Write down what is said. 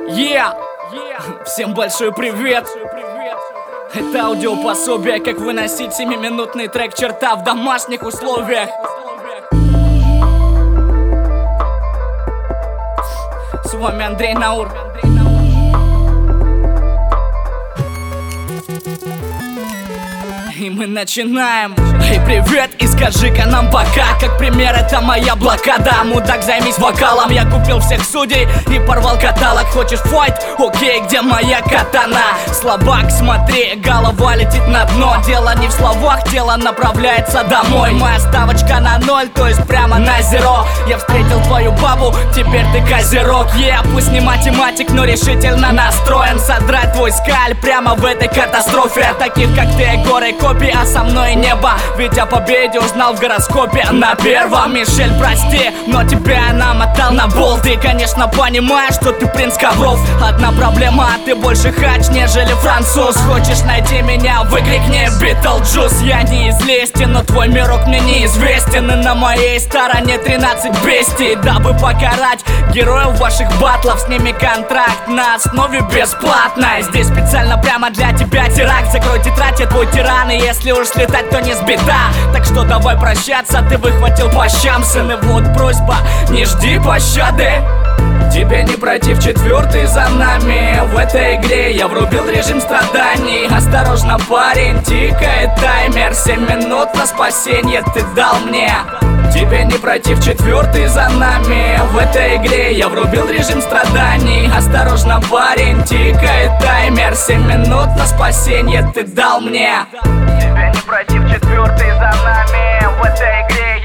Yeah! Всем большой привет! Это аудиопособие, как выносить 7-минутный трек черта в домашних условиях. С вами Андрей Наур. И мы начинаем. Эй, привет, и скажи-ка нам пока. Как пример, это моя блокада. Мудак, займись вокалом. Я купил всех судей и порвал каталог. Хочешь файт? Окей, где моя катана? Слабак, смотри, голова летит на дно. Дело не в словах, тело направляется домой. Моя ставочка на 0, то есть прямо на зеро. Я встретил твою бабу, теперь ты козерог. Пусть не математик, но решительно настроен содрать твой скальп прямо в этой катастрофе. Таких как ты, горы копий, а со мной небо. Ведь о победе узнал в гороскопе на первом. Мишель, прости, но тебя я намотал на болт. Ты, конечно, понимаешь, что ты принц ковров. Одна проблема, ты больше хач, нежели француз. Хочешь найти меня, выкрикни Битлджус. Я неизвестен, но твой мирок мне неизвестен. И на моей стороне 13 бестий. Дабы покарать героев ваших батлов, сними контракт на основе бесплатной. Здесь специально прямо для тебя теракт. Закрой тетрадь, я твой тиран. И если уж слетать, то не с беда. Так что давай прощаться, ты выхватил по щам, сын. И вот просьба, не жди пощады. Тебе не пройти в четвертый за нами. В этой игре я врубил режим страданий. Осторожно, парень, тикает таймер. 7 минут на спасение ты дал мне. Тебе не пройти в четвертый за нами. В этой игре я врубил режим страданий. Осторожно, парень, тикает таймер. 7 минут на спасение ты дал мне. Тебе не пройти в четвертый за нами. В этой игре